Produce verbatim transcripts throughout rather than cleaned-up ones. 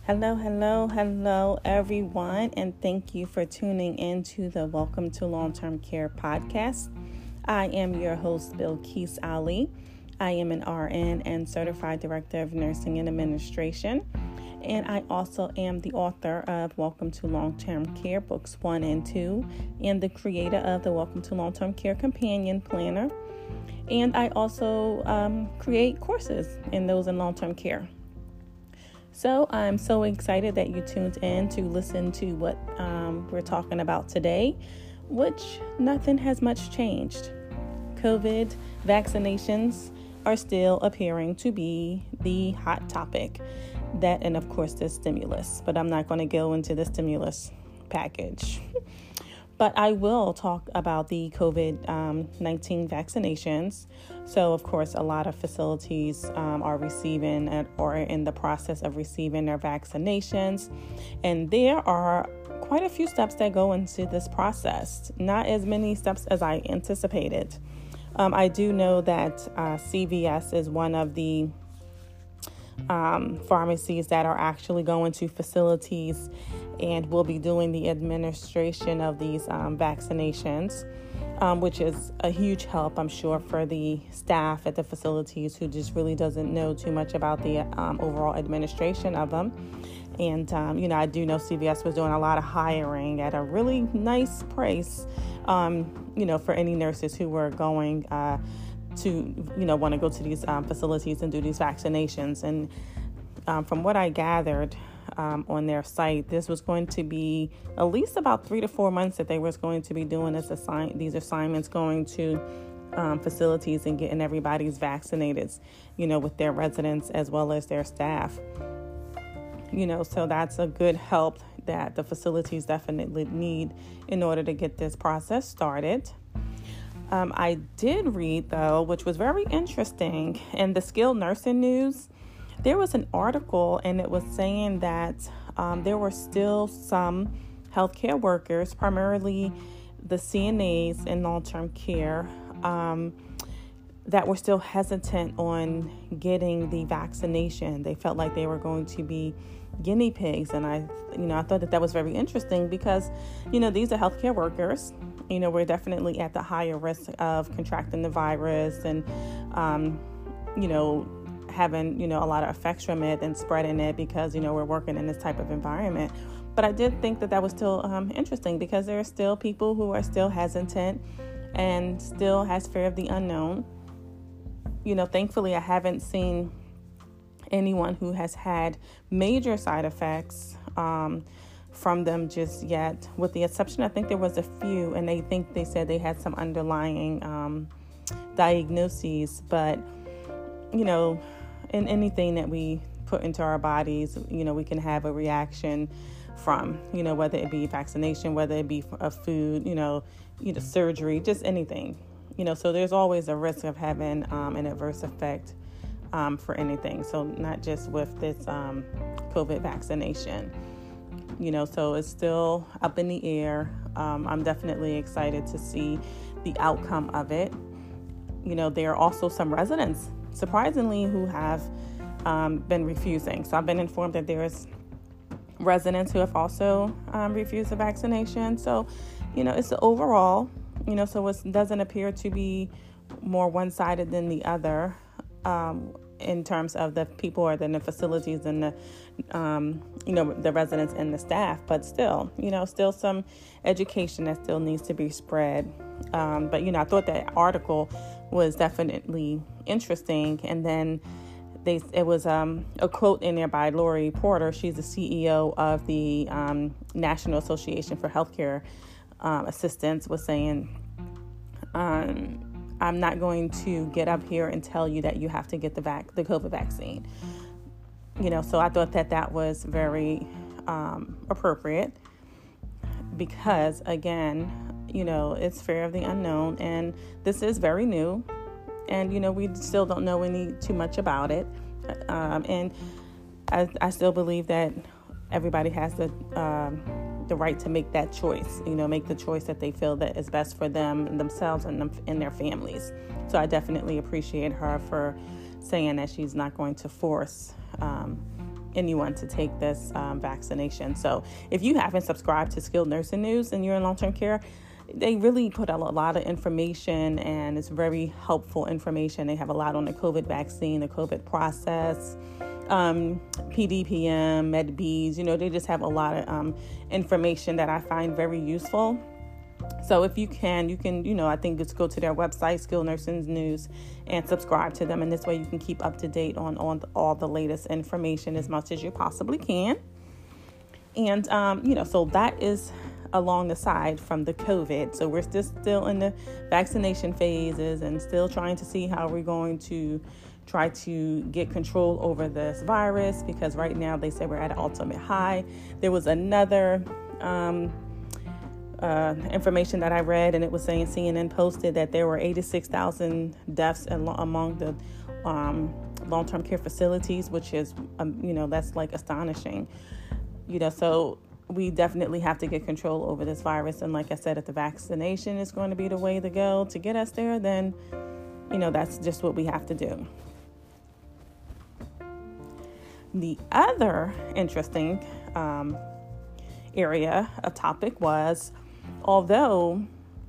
Hello, hello, hello, everyone, and thank you for tuning in to the Welcome to Long-Term Care podcast. I am your host, Bilquis Ali. I am an R N and Certified Director of Nursing and Administration, and I also am the author of Welcome to Long-Term Care Books one and two, and the creator of the Welcome to Long-Term Care Companion Planner, and I also um, create courses in those in long-term care. So I'm so excited that you tuned in to listen to what um, we're talking about today, which nothing has much changed. COVID vaccinations are still appearing to be the hot topic. That and, of course, the stimulus. But I'm not going to go into the stimulus package. But I will talk about the COVID nineteen vaccinations. So, of course, a lot of facilities um, are receiving or are in the process of receiving their vaccinations. And there are quite a few steps that go into this process. Not as many steps as I anticipated. Um, I do know that uh, C V S is one of the um, pharmacies that are actually going to facilities and will be doing the administration of these um, vaccinations, um, which is a huge help, I'm sure, for the staff at the facilities who just really doesn't know too much about the um, overall administration of them. And, um, you know, I do know C V S was doing a lot of hiring at a really nice price, um, you know, for any nurses who were going uh, to, you know, want to go to these um, facilities and do these vaccinations. And um, from what I gathered, Um, on their site, this was going to be at least about three to four months that they was going to be doing this assign- these assignments, going to um, facilities and getting everybody's vaccinated, you know, with their residents as well as their staff. You know, so that's a good help that the facilities definitely need in order to get this process started. Um, I did read, though, which was very interesting, in the Skilled Nursing News. There was an article, and it was saying that um, there were still some healthcare workers, primarily the C N As in long-term care, um, that were still hesitant on getting the vaccination. They felt like they were going to be guinea pigs, and I, you know, I thought that that was very interesting because, you know, these are healthcare workers. You know, we're definitely at the higher risk of contracting the virus, and, um, you know. having, you know, a lot of effects from it and spreading it because, you know, we're working in this type of environment. But I did think that that was still um, interesting because there are still people who are still hesitant and still has fear of the unknown. You know, thankfully, I haven't seen anyone who has had major side effects um, from them just yet, with the exception, I think there was a few, and they think they said they had some underlying um, diagnoses, but, you know, in anything that we put into our bodies, you know, we can have a reaction from, you know, whether it be vaccination, whether it be a food, you know, you know, surgery, just anything, you know, so there's always a risk of having um, an adverse effect um, for anything. So not just with this um, COVID vaccination, you know, so it's still up in the air. Um, I'm definitely excited to see the outcome of it. You know, there are also some residents, surprisingly, who have um, been refusing. So I've been informed that there's residents who have also um, refused the vaccination. So, you know, it's the overall, you know, so it doesn't appear to be more one-sided than the other um, in terms of the people or the facilities and the, um, you know, the residents and the staff. But still, you know, still some education that still needs to be spread. Um, but, you know, I thought that article was definitely interesting. And then they, it was um, a quote in there by Lori Porter. She's the C E O of the um, National Association for Healthcare um, Assistants, was saying, um, I'm not going to get up here and tell you that you have to get the vac- the COVID vaccine. You know, so I thought that that was very um, appropriate because, again, you know, it's fear of the unknown, and this is very new, and, you know, we still don't know any too much about it, um, and I, I still believe that everybody has the um, the right to make that choice, you know, make the choice that they feel that is best for them and themselves and, them, and their families. So I definitely appreciate her for saying that she's not going to force um, anyone to take this um, vaccination. So if you haven't subscribed to Skilled Nursing News and you're in long-term care, they really put out a lot of information, and it's very helpful information. They have a lot on the COVID vaccine, the COVID process, um, P D P M, Med Bs. You know, they just have a lot of um, information that I find very useful. So if you can, you can, you know, I think just go to their website, Skilled Nursing News, and subscribe to them. And this way you can keep up to date on, on all the latest information as much as you possibly can. And, um, you know, so that is along the side from the COVID. So we're still still in the vaccination phases and still trying to see how we're going to try to get control over this virus, because right now they say we're at an ultimate high. There was another um, uh, information that I read, and it was saying C N N posted that there were eighty-six thousand deaths among the um, long-term care facilities, which is, um, you know, that's like astonishing. You know, so we definitely have to get control over this virus. And like I said, if the vaccination is going to be the way to go to get us there, then, you know, that's just what we have to do. The other interesting um, area of topic was, although,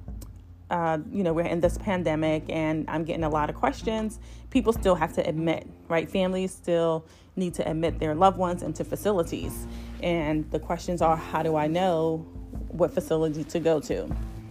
uh, you know, we're in this pandemic and I'm getting a lot of questions, people still have to admit, right? Families still need to admit their loved ones into facilities. And the questions are, how do I know what facility to go to?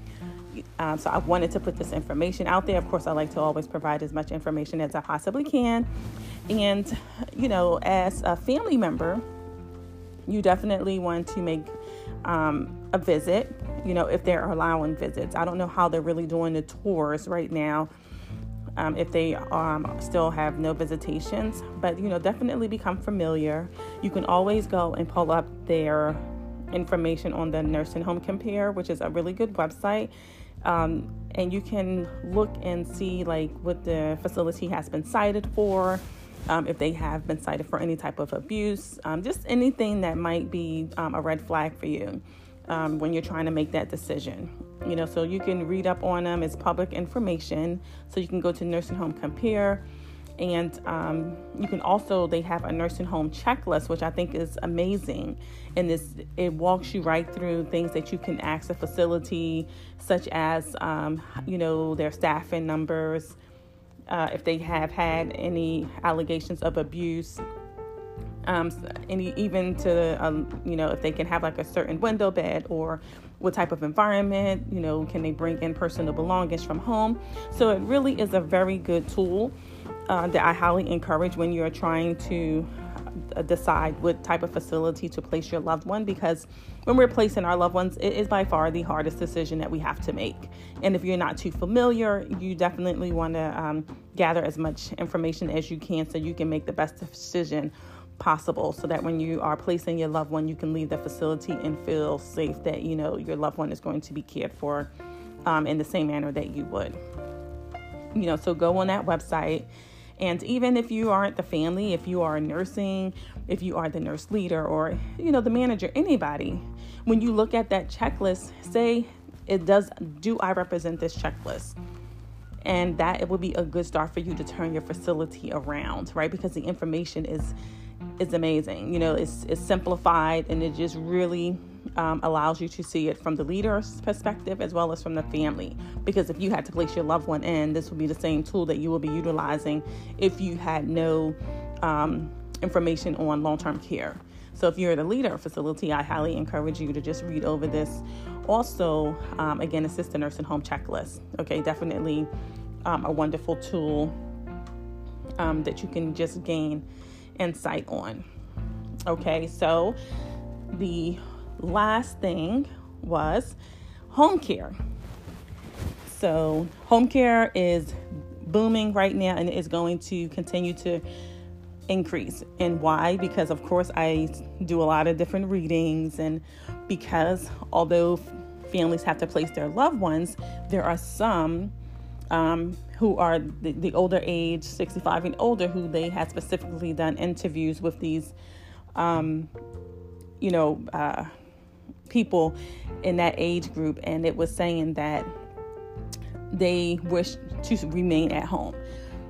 Um, so I wanted to put this information out there. Of course, I like to always provide as much information as I possibly can. And, you know, as a family member, you definitely want to make um, a visit, you know, if they're allowing visits. I don't know how they're really doing the tours right now, um, if they um, still have no visitations. But, you know, definitely become familiar. You can always go and pull up their information on the Nursing Home Compare, which is a really good website. Um, and you can look and see like what the facility has been cited for, um, if they have been cited for any type of abuse, um, just anything that might be um, a red flag for you um, when you're trying to make that decision. You know, so you can read up on them. It's public information. So you can go to Nursing Home Compare. And um, you can also, they have a nursing home checklist, which I think is amazing. And this, it walks you right through things that you can ask the facility, such as, um, you know, their staffing numbers, uh, if they have had any allegations of abuse, um, any even to, um, you know, if they can have like a certain window bed, or what type of environment, you know, can they bring in personal belongings from home? So it really is a very good tool. Uh, that I highly encourage when you're trying to uh, decide what type of facility to place your loved one, because when we're placing our loved ones, it is by far the hardest decision that we have to make. And if you're not too familiar, you definitely want to um, gather as much information as you can so you can make the best decision possible, so that when you are placing your loved one, you can leave the facility and feel safe that, you know, your loved one is going to be cared for um, in the same manner that you would. You know, so go on that website. And even if you aren't the family, if you are nursing, if you are the nurse leader, or, you know, the manager, anybody, when you look at that checklist, say it does, do I represent this checklist? And that it would be a good start for you to turn your facility around, right? Because the information is, is amazing. You know, it's, it's simplified, and it just really Um, allows you to see it from the leader's perspective as well as from the family. Because if you had to place your loved one in, this would be the same tool that you will be utilizing if you had no um, information on long-term care. So if you're the leader of facility, I highly encourage you to just read over this. Also, um, again, assist the nursing home checklist. Okay, definitely um, a wonderful tool um, that you can just gain insight on. Okay, so the last thing was home care. So home care is booming right now, and is going to continue to increase. And why? Because of course I do a lot of different readings, and because although families have to place their loved ones, there are some um, who are the, the older age, sixty-five and older, who they had specifically done interviews with these, um, you know, uh, people in that age group, and it was saying that they wish to remain at home.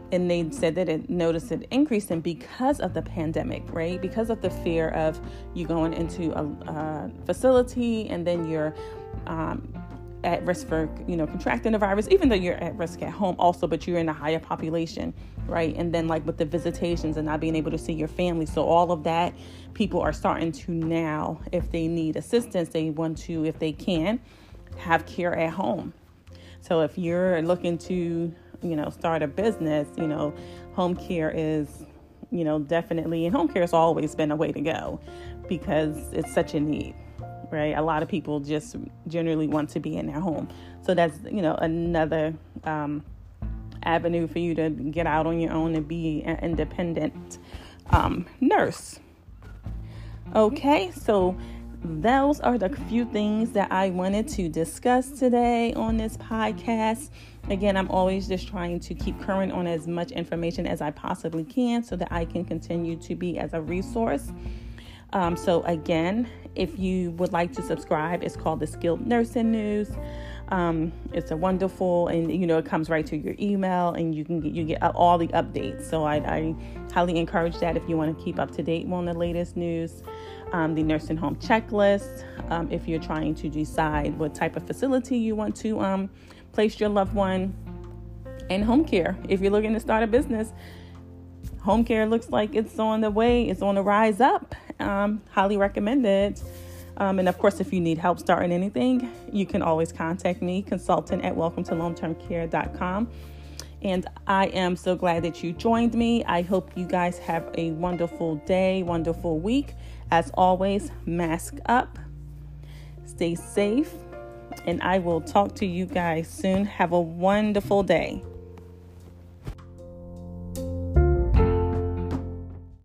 and they said that it noticed an increase in because of the pandemic, right? Because of the fear of you going into a, a facility and then you're um, at risk for, you know, contracting the virus, even though you're at risk at home also, but you're in a higher population, right? And then like with the visitations and not being able to see your family. So all of that, people are starting to now, if they need assistance, they want to, if they can, have care at home. So if you're looking to, you know, start a business, you know, home care is, you know, definitely, and home care has always been a way to go because it's such a need. Right. A lot of people just generally want to be in their home. So that's, you know, another um, avenue for you to get out on your own and be an independent um, nurse. OK, so those are the few things that I wanted to discuss today on this podcast. Again, I'm always just trying to keep current on as much information as I possibly can so that I can continue to be as a resource. Um, so again, if you would like to subscribe, it's called the Skilled Nursing News. Um, it's a wonderful, and you know, it comes right to your email, and you can get you get all the updates. So I, I highly encourage that if you want to keep up to date on the latest news. Um, the nursing home checklist, um, if you're trying to decide what type of facility you want to um, place your loved one, and home care. If you're looking to start a business, home care looks like it's on the way, it's on the rise up. Um, highly recommend it. Um, and of course, if you need help starting anything, you can always contact me, consultant at welcome to long term care dot com. And I am so glad that you joined me. I hope you guys have a wonderful day, wonderful week. As always, mask up, stay safe, and I will talk to you guys soon. Have a wonderful day.